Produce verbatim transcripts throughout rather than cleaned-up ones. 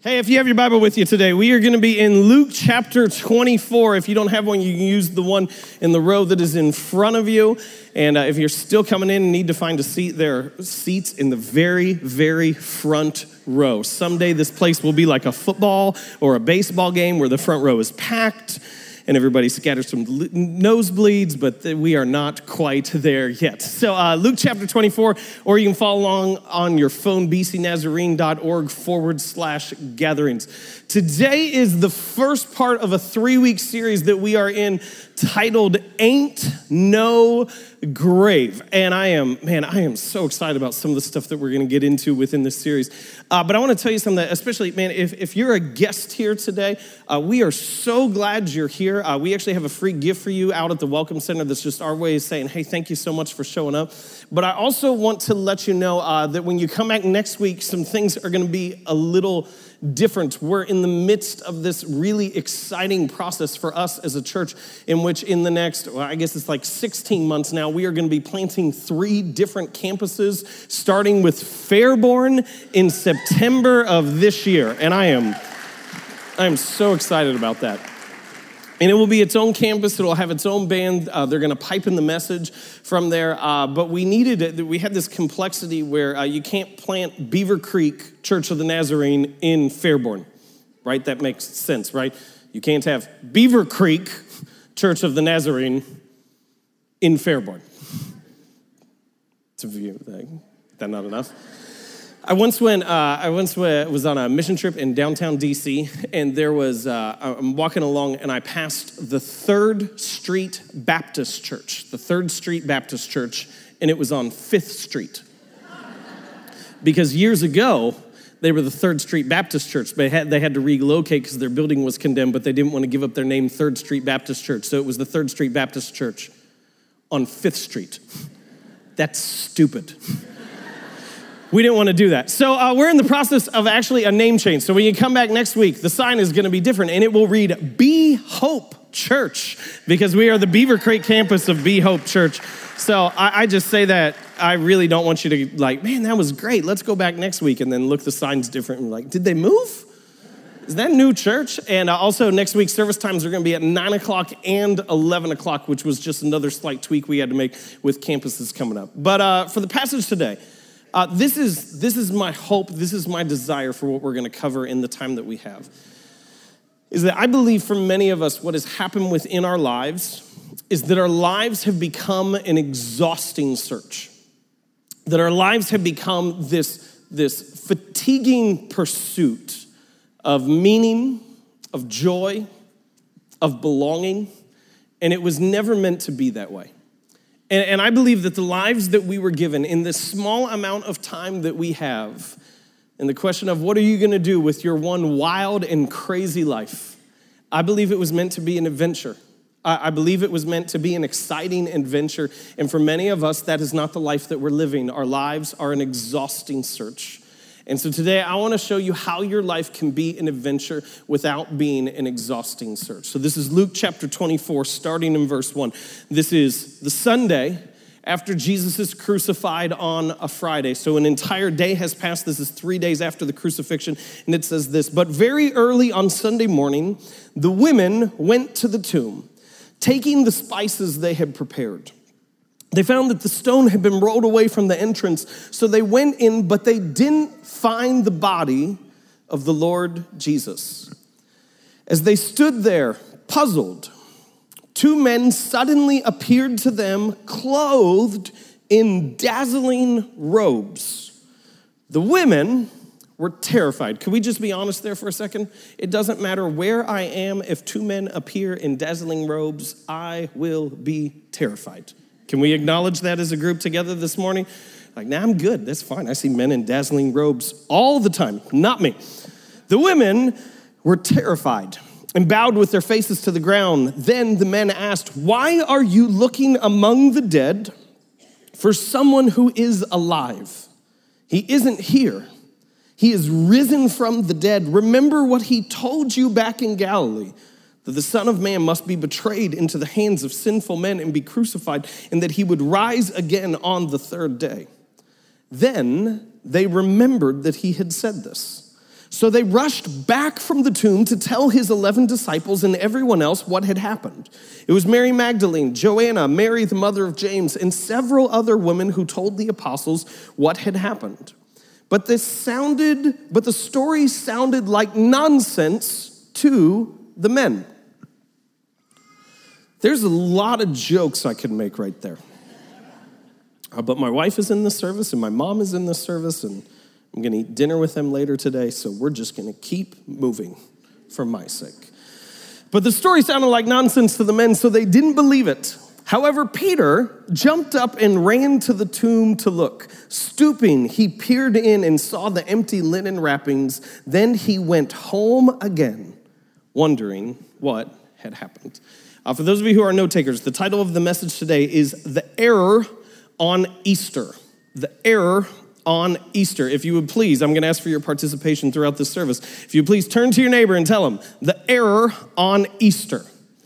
Hey, if you have your Bible with you today, we are going to be in Luke chapter twenty-four. If you don't have one, you can use the one in the row that is in front of you. And uh, if you're still coming in and need to find a seat, there are seats in the very, very front row. Someday this place will be like a football or a baseball game where the front row is packed and everybody scatters some nosebleeds, but we are not quite there yet. So uh, Luke chapter twenty-four, or you can follow along on your phone, bcnazarene.org forward slash gatherings. Today is the first part of a three-week series that we are in titled Ain't No Grave. And I am, man, I am so excited about some of the stuff that we're going to get into within this series. Uh, but I want to tell you something that, especially, man, if, if you're a guest here today, uh, we are so glad you're here. Uh, we actually have a free gift for you out at the Welcome Center that's just our way of saying, hey, thank you so much for showing up. But I also want to let you know uh, that when you come back next week, some things are going to be a little different. We're in the midst of this really exciting process for us as a church in which in the next, well, I guess it's like sixteen months now, we are going to be planting three different campuses, starting with Fairborn in September of this year. And I am, I am so excited about that. And it will be its own campus. It'll have its own band. Uh, they're going to pipe in the message from there. Uh, but we needed it. We had this complexity where uh, you can't plant Beaver Creek Church of the Nazarene in Fairborn, right? That makes sense, right? You can't have Beaver Creek Church of the Nazarene in Fairborn. Some of you, is that not enough? I once went. Uh, I once went, was on a mission trip in downtown D C, and there was. Uh, I'm walking along, and I passed the Third Street Baptist Church, the Third Street Baptist Church, and it was on Fifth Street. Because years ago, they were the Third Street Baptist Church. They had they had to relocate because their building was condemned, but they didn't want to give up their name, Third Street Baptist Church. So it was the Third Street Baptist Church on Fifth Street. That's stupid. We didn't want to do that. So uh, we're in the process of actually a name change. So when you come back next week, the sign is going to be different, and it will read Be Hope Church, because we are the Beaver Creek campus of Be Hope Church. So I, I just say that I really don't want you to like, man, that was great. Let's go back next week, and then look, the sign's different, and like, did they move? Is that new church? And uh, also next week, service times are going to be at nine o'clock and eleven o'clock, which was just another slight tweak we had to make with campuses coming up. But uh, for the passage today, Uh, this is this is my hope, this is my desire for what we're going to cover in the time that we have, is that I believe for many of us what has happened within our lives is that our lives have become an exhausting search, that our lives have become this, this fatiguing pursuit of meaning, of joy, of belonging, and it was never meant to be that way. And, and I believe that the lives that we were given in this small amount of time that we have, and the question of what are you going to do with your one wild and crazy life, I believe it was meant to be an adventure. I, I believe it was meant to be an exciting adventure. And for many of us, that is not the life that we're living. Our lives are an exhausting search. And so today, I want to show you how your life can be an adventure without being an exhausting search. So this is Luke chapter twenty-four, starting in verse one. This is the Sunday after Jesus is crucified on a Friday. So an entire day has passed. This is three days after the crucifixion. And it says this, but very early on Sunday morning, the women went to the tomb, taking the spices they had prepared. They found that the stone had been rolled away from the entrance, so they went in, but they didn't find the body of the Lord Jesus. As they stood there, puzzled, two men suddenly appeared to them, clothed in dazzling robes. The women were terrified. Could we just be honest there for a second? It doesn't matter where I am, if two men appear in dazzling robes, I will be terrified. Can we acknowledge that as a group together this morning? Like, nah, I'm good. That's fine. I see men in dazzling robes all the time. Not me. The women were terrified and bowed with their faces to the ground. Then the men asked, why are you looking among the dead for someone who is alive? He isn't here. He is risen from the dead. Remember what he told you back in Galilee, that the Son of Man must be betrayed into the hands of sinful men and be crucified, and that he would rise again on the third day. Then they remembered that he had said this. So they rushed back from the tomb to tell his eleven disciples and everyone else what had happened. It was Mary Magdalene, Joanna, Mary the mother of James, and several other women who told the apostles what had happened. But this sounded, but the story sounded like nonsense to the men. There's a lot of jokes I could make right there. Uh, but my wife is in this service and my mom is in this service and I'm gonna eat dinner with them later today, so we're just gonna keep moving for my sake. But the story sounded like nonsense to the men, so they didn't believe it. However, Peter jumped up and ran to the tomb to look. Stooping, he peered in and saw the empty linen wrappings. Then he went home again, wondering what had happened. Uh, for those of you who are note takers, the title of the message today is The Error on Easter. The Error on Easter. If you would please, I'm going to ask for your participation throughout this service. If you would please turn to your neighbor and tell him, the error on Easter.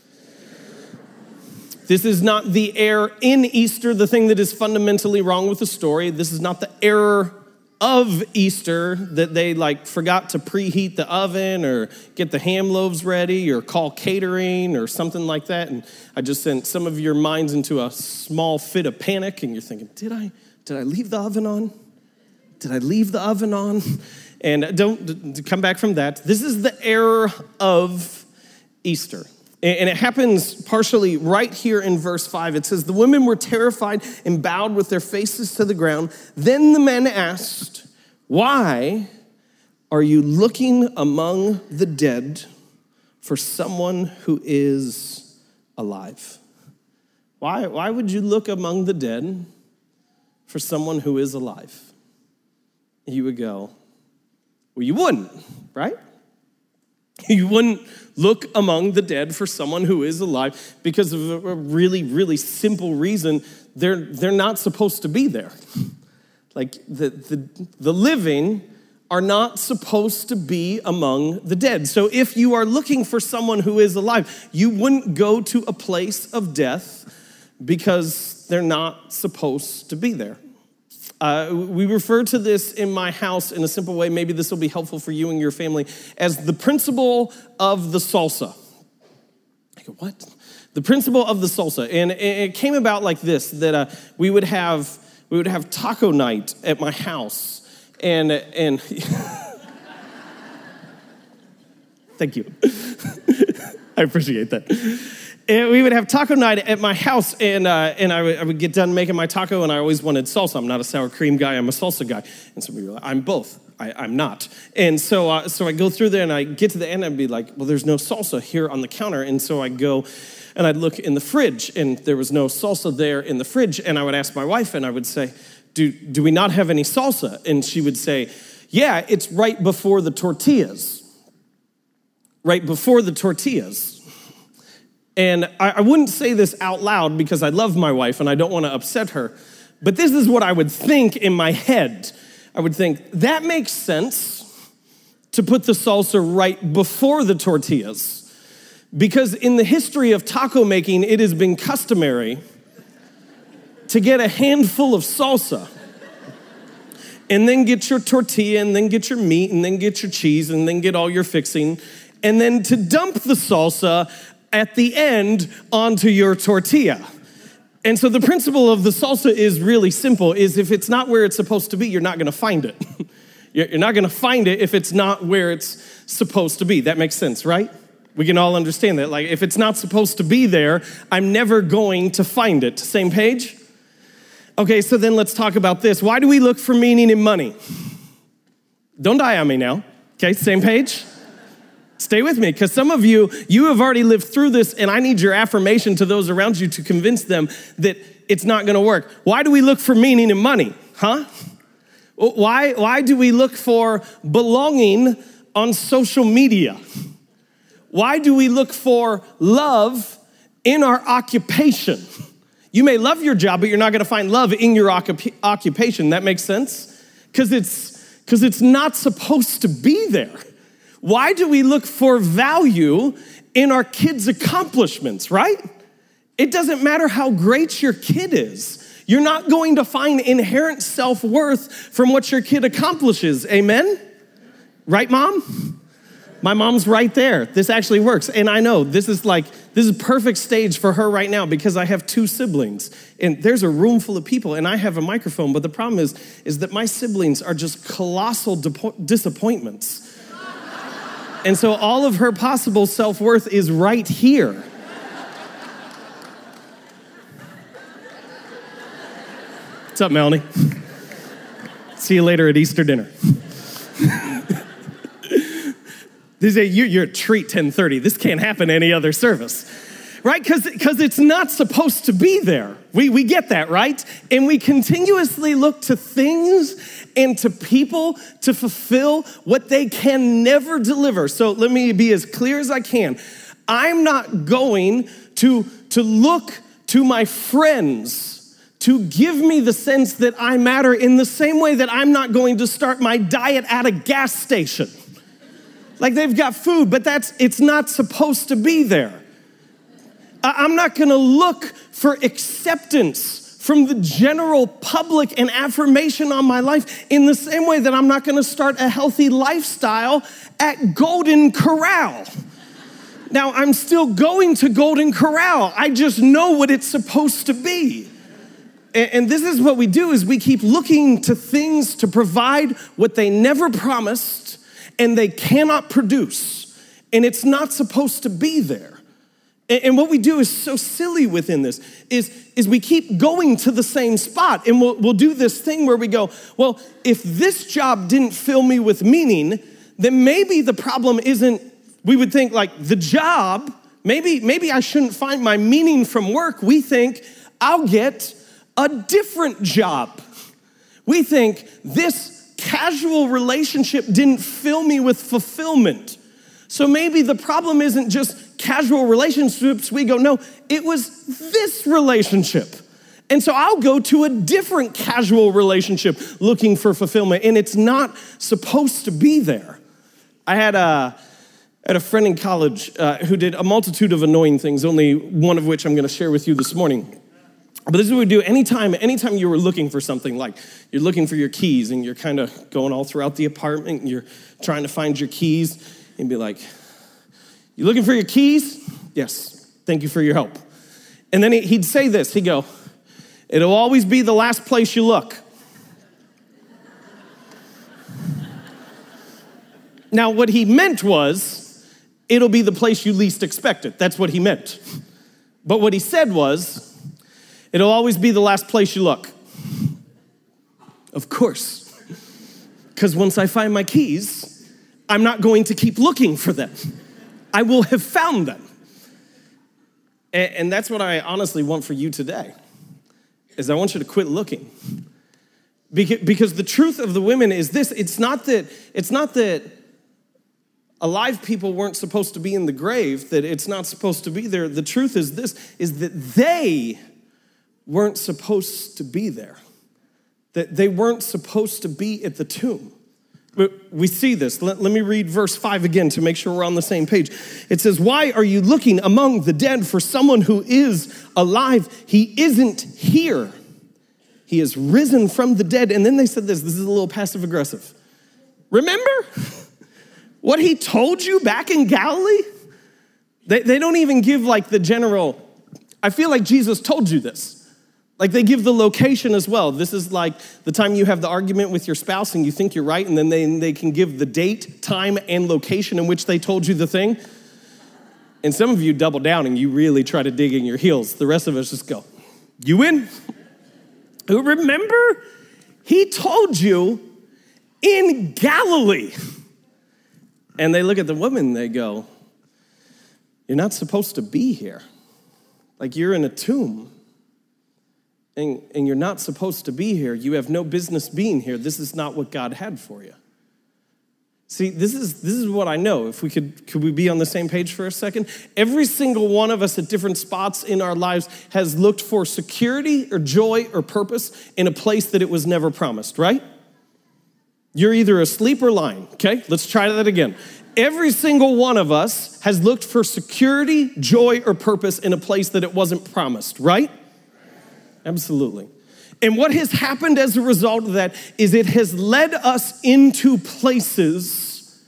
This is not the error in Easter, the thing that is fundamentally wrong with the story. This is not the error of Easter, that they like forgot to preheat the oven or get the ham loaves ready or call catering or something like that. And I just sent some of your minds into a small fit of panic and you're thinking, did I, did I leave the oven on? Did I leave the oven on? And don't come back from that. This is the error of Easter. And it happens partially right here in verse five. It says, the women were terrified and bowed with their faces to the ground. Then the men asked, why are you looking among the dead for someone who is alive? Why, why would you look among the dead for someone who is alive? You would go, well, you wouldn't, right? You wouldn't look among the dead for someone who is alive because of a really, really simple reason. They're, they're not supposed to be there. Like the, the, the living are not supposed to be among the dead. So if you are looking for someone who is alive, you wouldn't go to a place of death because they're not supposed to be there. Uh, we refer to this in my house in a simple way, maybe this will be helpful for you and your family, as the principle of the salsa. I go, what? The principle of the salsa. And it came about like this, that uh, we would have we would have taco night at my house. And, and thank you. I appreciate that. And we would have taco night at my house, and uh, and I would, I would get done making my taco, and I always wanted salsa. I'm not a sour cream guy, I'm a salsa guy. And so we were like, I'm both. I, I'm not. And so uh, so I go through there, and I get to the end, and I'd be like, well, there's no salsa here on the counter. And so I go, and I'd look in the fridge, and there was no salsa there in the fridge. And I would ask my wife, and I would say, do, do we not have any salsa? And she would say, yeah, it's right before the tortillas. Right before the tortillas. And I, I wouldn't say this out loud because I love my wife and I don't want to upset her, but this is what I would think in my head. I would think, that makes sense to put the salsa right before the tortillas, because in the history of taco making, it has been customary to get a handful of salsa and then get your tortilla and then get your meat and then get your cheese and then get all your fixing and then to dump the salsa at the end onto your tortilla. And so the principle of the salsa is really simple, is if it's not where it's supposed to be, you're not gonna find it. You're not gonna find it if it's not where it's supposed to be. That makes sense, right? We can all understand that. Like, if it's not supposed to be there, I'm never going to find it. Same page? Okay, so then let's talk about this. Why do we look for meaning in money? Don't die on me now. Okay, same page? Stay with me, because some of you, you have already lived through this, and I need your affirmation to those around you to convince them that it's not gonna work. Why do we look for meaning in money, huh? Why, why do we look for belonging on social media? Why do we look for love in our occupation? You may love your job, but you're not gonna find love in your occup- occupation. That makes sense? Because it's, because it's not supposed to be there. Why do we look for value in our kids' accomplishments, right? It doesn't matter how great your kid is. You're not going to find inherent self-worth from what your kid accomplishes, amen? Right, Mom? My mom's right there. This actually works. And I know this is like, this is perfect stage for her right now because I have two siblings and there's a room full of people and I have a microphone. But the problem is, is that my siblings are just colossal depo- disappointments. And so all of her possible self-worth is right here. What's up, Melanie? See you later at Easter dinner. They say, you're a treat, ten thirty. This can't happen any other service, right? Because because it's not supposed to be there. We, we get that, right? And we continuously look to things and to people to fulfill what they can never deliver. So let me be as clear as I can. I'm not going to, to look to my friends to give me the sense that I matter in the same way that I'm not going to start my diet at a gas station. Like they've got food, but that's it's not supposed to be there. I'm not gonna look for acceptance from the general public and affirmation on my life in the same way that I'm not gonna start a healthy lifestyle at Golden Corral. Now, I'm still going to Golden Corral. I just know what it's supposed to be. And this is what we do is we keep looking to things to provide what they never promised and they cannot produce, and it's not supposed to be there. And what we do is so silly within this, is, is we keep going to the same spot, and we'll, we'll do this thing where we go, well, if this job didn't fill me with meaning, then maybe the problem isn't, we would think like the job, maybe, maybe I shouldn't find my meaning from work. We think I'll get a different job. We think this casual relationship didn't fill me with fulfillment. So maybe the problem isn't just casual relationships. We go, no, it was this relationship. And so I'll go to a different casual relationship looking for fulfillment, and it's not supposed to be there. I had a, had a friend in college uh, who did a multitude of annoying things, only one of which I'm gonna share with you this morning. But this is what we do anytime, anytime you were looking for something, like you're looking for your keys and you're kind of going all throughout the apartment and you're trying to find your keys and be like, you looking for your keys? Yes, thank you for your help. And then he'd say this, he'd go, it'll always be the last place you look. Now, what he meant was, it'll be the place you least expect it. That's what he meant. But what he said was, it'll always be the last place you look. Of course. Because once I find my keys, I'm not going to keep looking for them. I will have found them. And, and that's what I honestly want for you today, is I want you to quit looking. Because, because the truth of the women is this, it's not that, it's not that alive people weren't supposed to be in the grave, that it's not supposed to be there. The truth is this, is that they weren't supposed to be there, that they weren't supposed to be at the tomb. But we see this. Let, let me read verse five again to make sure we're on the same page. It says, why are you looking among the dead for someone who is alive? He isn't here. He has risen from the dead. And then they said this, this is a little passive aggressive. Remember what he told you back in Galilee? They, they don't even give like the general, I feel like Jesus told you this. Like they give the location as well. This is like the time you have the argument with your spouse and you think you're right, and then they, they can give the date, time, and location in which they told you the thing. And some of you double down and you really try to dig in your heels. The rest of us just go, you win. Remember, he told you in Galilee. And they look at the woman and they go, you're not supposed to be here. Like you're in a tomb. And, and you're not supposed to be here. You have no business being here. This is not what God had for you. See, this is this is what I know. If we could, could we be on the same page for a second? Every single one of us at different spots in our lives has looked for security or joy or purpose in a place that it was never promised, right? You're either asleep or lying, okay? Let's try that again. Every single one of us has looked for security, joy, or purpose in a place that it wasn't promised, right? Absolutely. And what has happened as a result of that is it has led us into places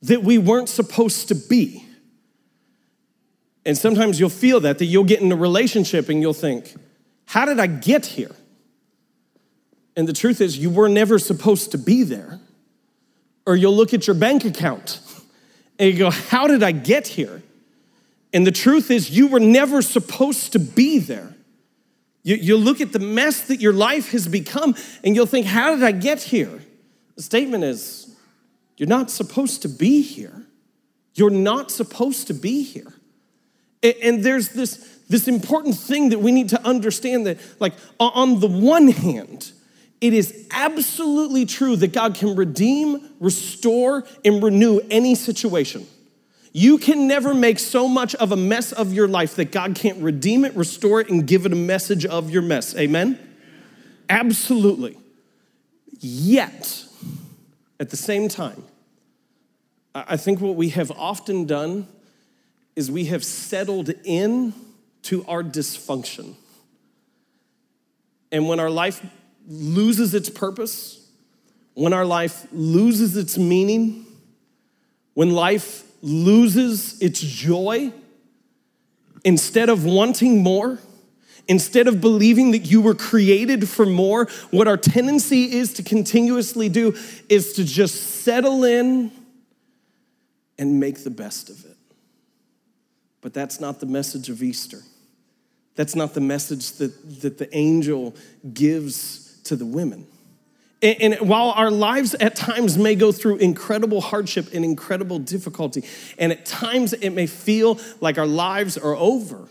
that we weren't supposed to be. And sometimes you'll feel that, that you'll get in a relationship and you'll think, how did I get here? And the truth is, you were never supposed to be there. Or you'll look at your bank account and you go, how did I get here? And the truth is, you were never supposed to be there. You, you look at the mess that your life has become and you'll think, how did I get here? The statement is, you're not supposed to be here. You're not supposed to be here. And, and there's this, this important thing that we need to understand that, like, on the one hand, it is absolutely true that God can redeem, restore, and renew any situation. You can never make so much of a mess of your life that God can't redeem it, restore it, and give it a message of your mess. Amen? Absolutely. Yet, at the same time, I think what we have often done is we have settled in to our dysfunction. And when our life loses its purpose, when our life loses its meaning, when life loses its joy, instead of wanting more, instead of believing that you were created for more, what our tendency is to continuously do is to just settle in and make the best of it. But that's not the message of Easter. That's not the message that, that the angel gives to the women. And, and while our lives at times may go through incredible hardship and incredible difficulty, and at times it may feel like our lives are over,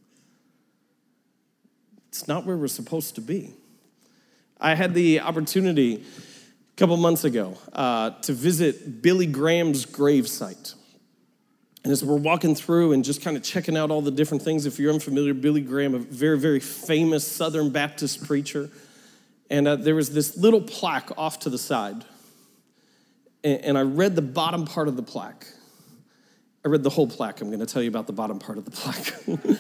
it's not where we're supposed to be. I had the opportunity a couple months ago uh, to visit Billy Graham's gravesite. And as we're walking through and just kind of checking out all the different things, if you're unfamiliar, Billy Graham, a very, very famous Southern Baptist preacher. And uh, there was this little plaque off to the side. And, and I read the bottom part of the plaque. I read the whole plaque. I'm going to tell you about the bottom part of the plaque.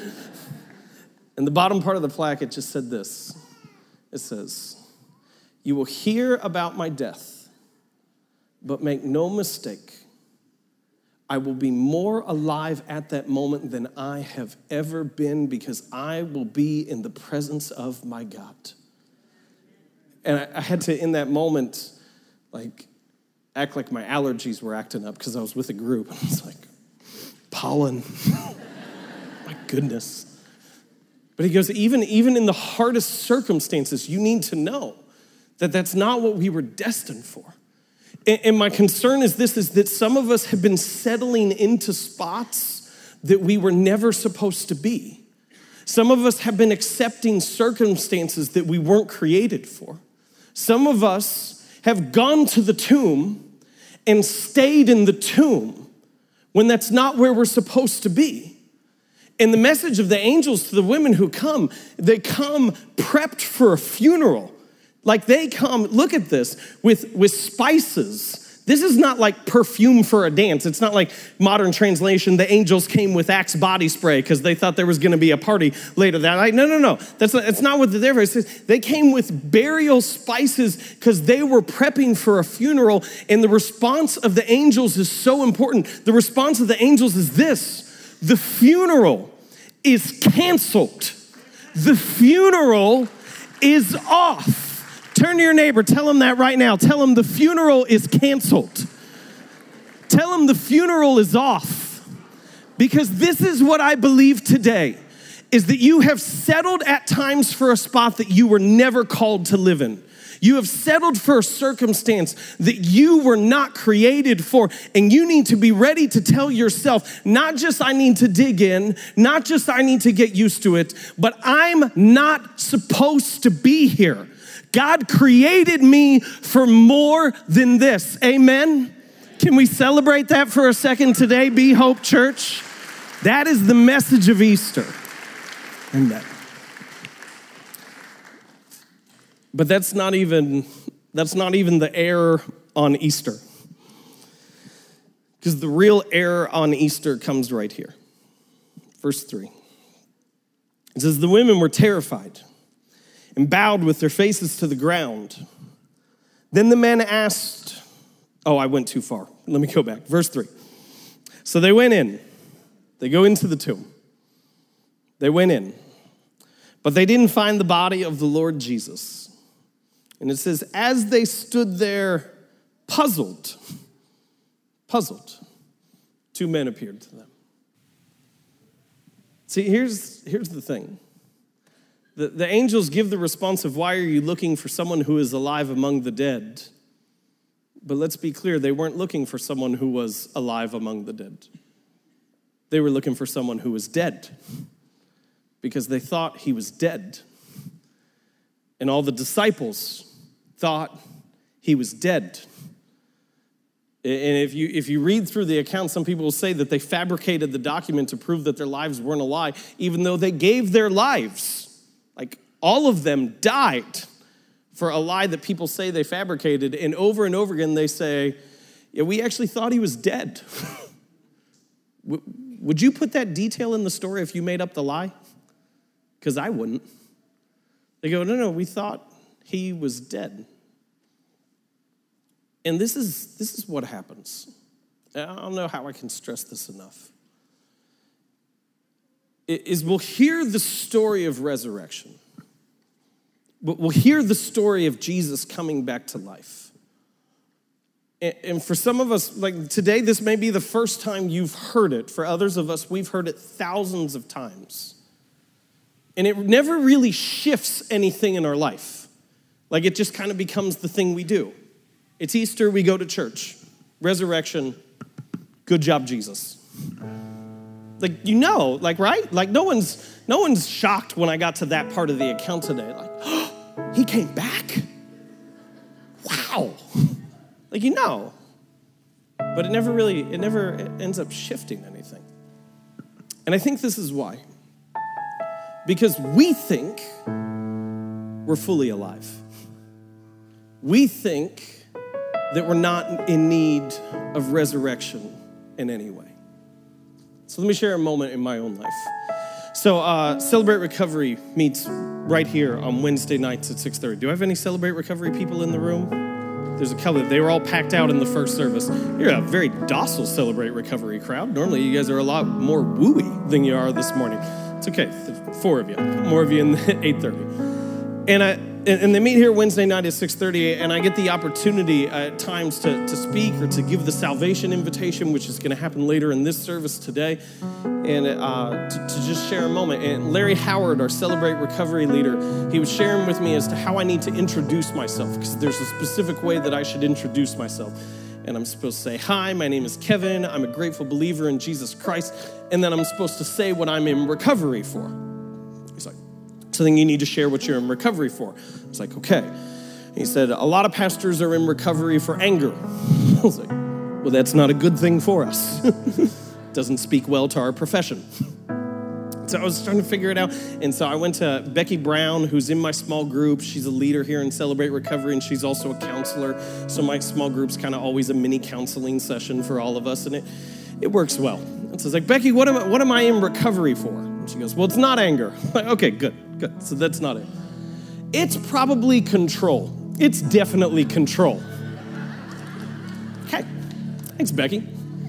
And the bottom part of the plaque, it just said this. It says, "You will hear about my death, but make no mistake, I will be more alive at that moment than I have ever been because I will be in the presence of my God." And I, I had to, in that moment, like, act like my allergies were acting up because I was with a group. And I was like, pollen. My goodness. But he goes, even, even in the hardest circumstances, you need to know that that's not what we were destined for. And, and my concern is this, is that some of us have been settling into spots that we were never supposed to be. Some of us have been accepting circumstances that we weren't created for. Some of us have gone to the tomb and stayed in the tomb when that's not where we're supposed to be. And the message of the angels to the women who come, they come prepped for a funeral. Like they come, look at this, with, with spices. This is not like perfume for a dance. It's not like modern translation, the angels came with Axe body spray because they thought there was going to be a party later that night. No, no, no. That's not, that's not what they're there for. It says they came with burial spices because they were prepping for a funeral. And the response of the angels is so important. The response of the angels is this: the funeral is canceled. The funeral is off. Turn to your neighbor, tell him that right now. Tell him the funeral is canceled. Tell him the funeral is off. Because this is what I believe today, is that you have settled at times for a spot that you were never called to live in. You have settled for a circumstance that you were not created for, and you need to be ready to tell yourself, not just I need to dig in, not just I need to get used to it, but I'm not supposed to be here. God created me for more than this. Amen? Can we celebrate that for a second today, Be Hope Church? That is the message of Easter. Amen. But that's not even, that's not even the error on Easter. Because the real error on Easter comes right here. Verse three. It says, the women were terrified and bowed with their faces to the ground. Then the men asked, oh, I went too far. let me go back. Verse three. So they went in. They go into the tomb. They went in. But they didn't find the body of the Lord Jesus. And it says, as they stood there puzzled, puzzled, two men appeared to them. See, here's, here's the thing. The, the angels give the response of, why are you looking for someone who is alive among the dead? But let's be clear, they weren't looking for someone who was alive among the dead. They were looking for someone who was dead because they thought he was dead. And all the disciples thought he was dead. And if you if you read through the account, some people will say that they fabricated the document to prove that their lives weren't a lie, even though they gave their lives. Like, all of them died for a lie that people say they fabricated. And over and over again, they say, yeah, we actually thought he was dead. Would you put that detail in the story if you made up the lie? Because I wouldn't. They go, no, no, we thought he was dead. And this is this is what happens. I don't know how I can stress this enough. Is we'll hear the story of resurrection. But we'll hear the story of Jesus coming back to life. And for some of us, like today, this may be the first time you've heard it. For others of us, we've heard it thousands of times. And it never really shifts anything in our life. Like, it just kind of becomes the thing we do. It's Easter, we go to church. Resurrection, good job, Jesus. Like, you know, like, right? Like, no one's no one's shocked when I got to that part of the account today. Like, oh, he came back? Wow. Like, you know. But it never really, it never it ends up shifting anything. And I think this is why. Because we think we're fully alive. We think that we're not in need of resurrection in any way. So let me share a moment in my own life. So uh, Celebrate Recovery meets right here on Wednesday nights at six thirty. Do I have any Celebrate Recovery people in the room? There's a couple. They were all packed out in the first service. You're a very docile Celebrate Recovery crowd. Normally you guys are a lot more wooey than you are this morning. It's okay, four of you, more of you in the eight thirty. And I and they meet here Wednesday night at six thirty, and I get the opportunity at times to, to speak or to give the salvation invitation, which is going to happen later in this service today, and uh, to, to just share a moment. And Larry Howard, our Celebrate Recovery leader, he was sharing with me as to how I need to introduce myself, because there's a specific way that I should introduce myself. And I'm supposed to say, hi, my name is Kevin. I'm a grateful believer in Jesus Christ. And then I'm supposed to say what I'm in recovery for. He's like, so then you need to share what you're in recovery for. I was like, okay. He said, a lot of pastors are in recovery for anger. I was like, well, that's not a good thing for us. Doesn't speak well to our profession. So I was trying to figure it out. And so I went to Becky Brown, who's in my small group. She's a leader here in Celebrate Recovery, and she's also a counselor. So my small group's kind of always a mini counseling session for all of us, and it, it works well. And so I was like, Becky, what am I, what am I in recovery for? And she goes, well, it's not anger. I'm like, okay, good, good. So that's not it. It's probably control. It's definitely control. Okay, thanks, Becky.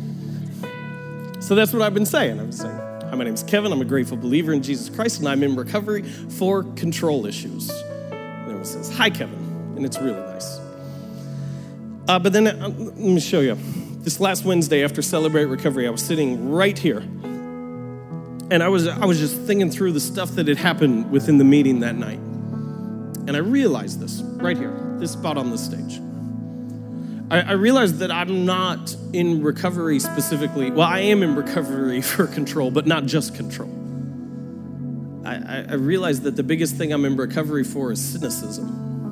So that's what I've been saying. I've been saying, hi, my name is Kevin. I'm a grateful believer in Jesus Christ, and I'm in recovery for control issues. And everyone says, hi, Kevin, and it's really nice. Uh, but then, uh, let me show you. This last Wednesday after Celebrate Recovery, I was sitting right here, and I was I was just thinking through the stuff that had happened within the meeting that night. And I realized this right here, this spot on the stage. I realized that I'm not in recovery specifically. Well, I am in recovery for control, but not just control. I, I realized that the biggest thing I'm in recovery for is cynicism.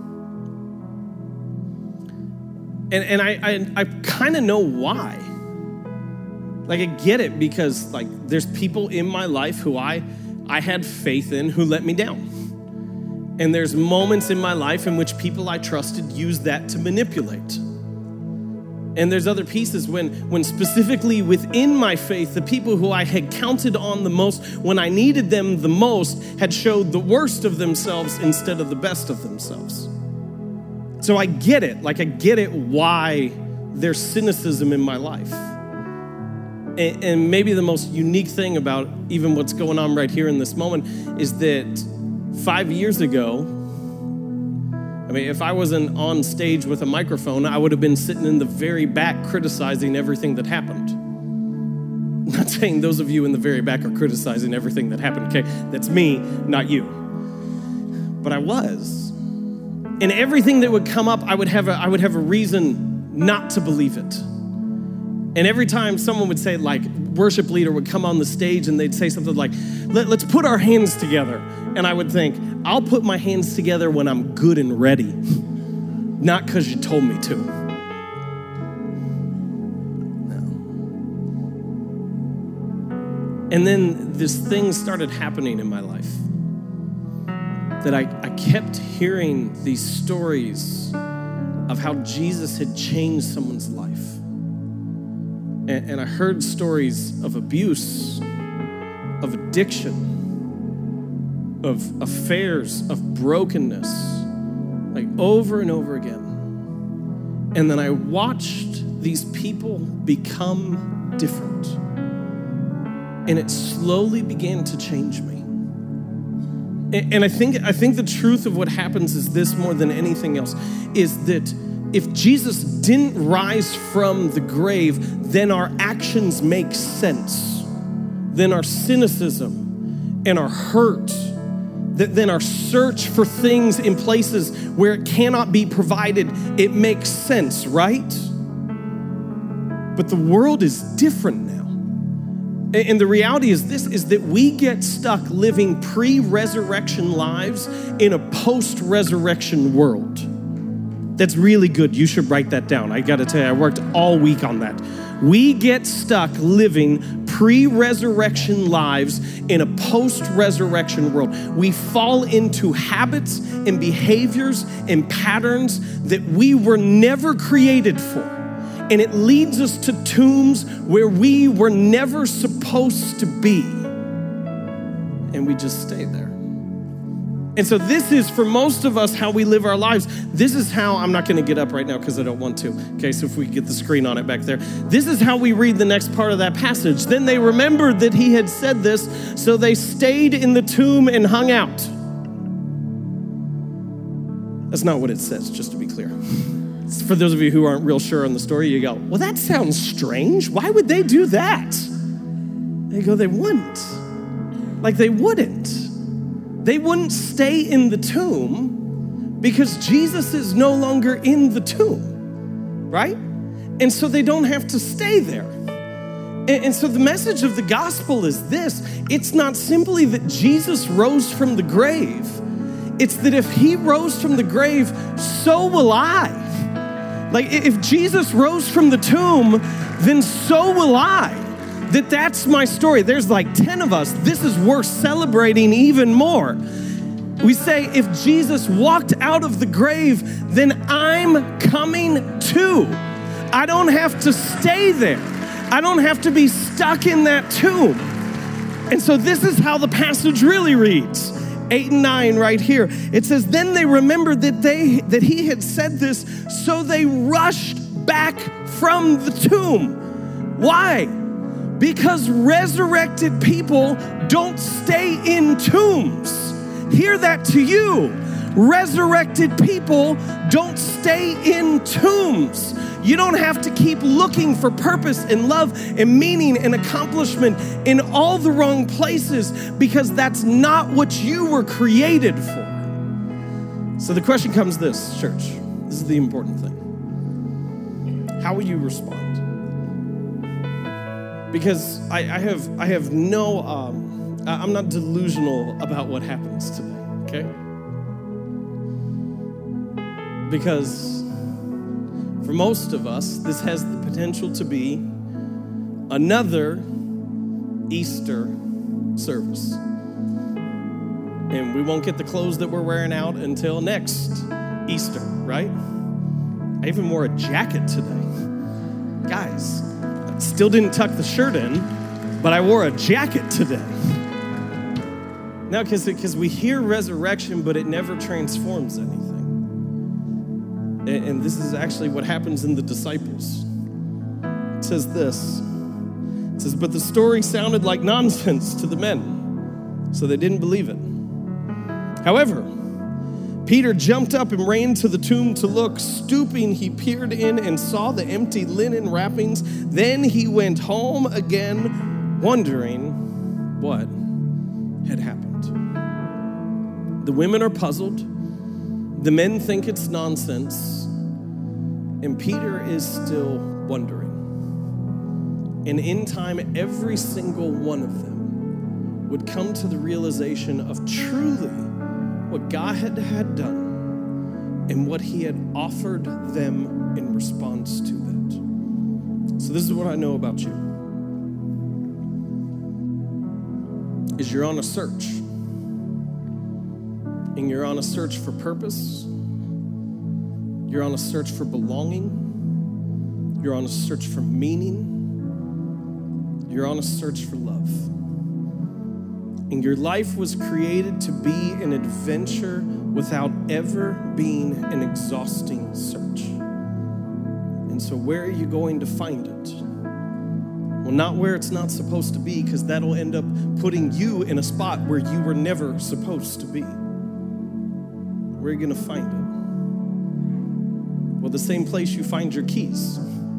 And, and I, I, I kind of know why. Like, I get it because, like, there's people in my life who I, I had faith in who let me down. And there's moments in my life in which people I trusted used that to manipulate. And there's other pieces when, when specifically within my faith, the people who I had counted on the most, when I needed them the most, had showed the worst of themselves instead of the best of themselves. So I get it. Like, I get it why their cynicism in my life. And, and maybe the most unique thing about even what's going on right here in this moment is that five years ago, I mean, if I wasn't on stage with a microphone, I would have been sitting in the very back criticizing everything that happened. I'm not saying those of you in the very back are criticizing everything that happened, okay? That's me, not you. But I was. And everything that would come up, I would have a, I would have a reason not to believe it. And every time someone would say, like, worship leader would come on the stage and they'd say something like, Let, let's put our hands together. And I would think, I'll put my hands together when I'm good and ready, not because you told me to. No. And then this thing started happening in my life that I, I kept hearing these stories of how Jesus had changed someone's life. And, and I heard stories of abuse, of addiction, of affairs, of brokenness, like over and over again. And then I watched these people become different. And it slowly began to change me. And, and I think I think the truth of what happens is this more than anything else, is that if Jesus didn't rise from the grave, then our actions make sense. Then our cynicism and our hurt, then our search for things in places where it cannot be provided, it makes sense, right? But the world is different now. And the reality is this, is that we get stuck living pre-resurrection lives in a post-resurrection world. That's really good. You should write that down. I gotta tell you, I worked all week on that. We get stuck living pre-resurrection lives in a post-resurrection world. We fall into habits and behaviors and patterns that we were never created for. And it leads us to tombs where we were never supposed to be. And we just stay there. And so this is, for most of us, how we live our lives. This is how, I'm not gonna get up right now because I don't want to. Okay, so if we get the screen on it back there. This is how we read the next part of that passage. Then they remembered that he had said this, so they stayed in the tomb and hung out. That's not what it says, just to be clear. For those of you who aren't real sure on the story, you go, well, that sounds strange. Why would they do that? They go, they wouldn't. Like they wouldn't. They wouldn't stay in the tomb because Jesus is no longer in the tomb, right? And so they don't have to stay there. And, and so the message of the gospel is this. It's not simply that Jesus rose from the grave. It's that if he rose from the grave, so will I. Like if Jesus rose from the tomb, then so will I. That that's my story. There's like ten of us. This is worth celebrating even more. We say, if Jesus walked out of the grave, then I'm coming too. I don't have to stay there. I don't have to be stuck in that tomb. And so this is how the passage really reads. Eight and nine right here. It says, then they remembered that they that he had said this, so they rushed back from the tomb. Why? Because resurrected people don't stay in tombs. Hear that to you. Resurrected people don't stay in tombs. You don't have to keep looking for purpose and love and meaning and accomplishment in all the wrong places because that's not what you were created for. So the question comes this, church. This is the important thing. How will you respond? Because I, I have I have no, um, I'm not delusional about what happens today, okay? Because for most of us, this has the potential to be another Easter service. And we won't get the clothes that we're wearing out until next Easter, right? I even wore a jacket today. Guys, still didn't tuck the shirt in, but I wore a jacket today. No, because because we hear resurrection, but it never transforms anything. And, and this is actually what happens in the disciples. It says this. It says, but the story sounded like nonsense to the men, so they didn't believe it. However, Peter jumped up and ran to the tomb to look. Stooping, he peered in and saw the empty linen wrappings. Then he went home again, wondering what had happened. The women are puzzled. The men think it's nonsense. And Peter is still wondering. And in time, every single one of them would come to the realization of truly what God had, had done and what he had offered them in response to that. So this is what I know about you. Is you're on a search. And you're on a search for purpose. You're on a search for belonging. You're on a search for meaning. You're on a search for love. And your life was created to be an adventure without ever being an exhausting search. And so where are you going to find it? Well, not where it's not supposed to be, because that'll end up putting you in a spot where you were never supposed to be. Where are you going to find it? Well, the same place you find your keys.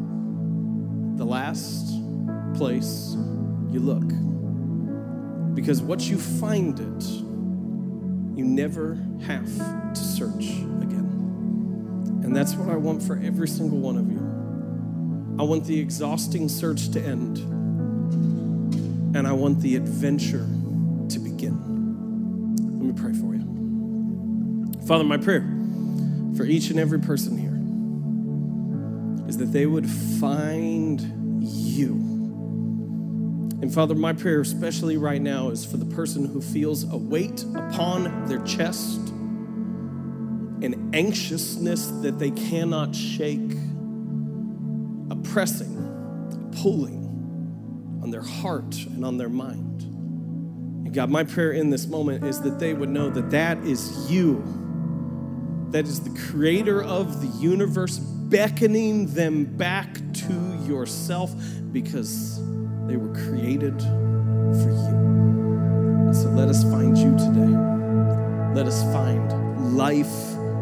The last place you look. Because once you find it, you never have to search again. And that's what I want for every single one of you. I want the exhausting search to end. And I want the adventure to begin. Let me pray for you. Father, my prayer for each and every person here is that they would find you. And Father, my prayer especially right now is for the person who feels a weight upon their chest, an anxiousness that they cannot shake, a pressing, a pulling on their heart and on their mind. And God, my prayer in this moment is that they would know that that is you, that is the creator of the universe, beckoning them back to yourself because they were created for you. And so let us find you today. Let us find life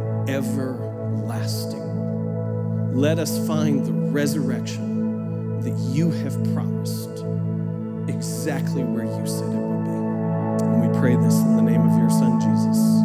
everlasting. Let us find the resurrection that you have promised exactly where you said it would be. And we pray this in the name of your Son, Jesus.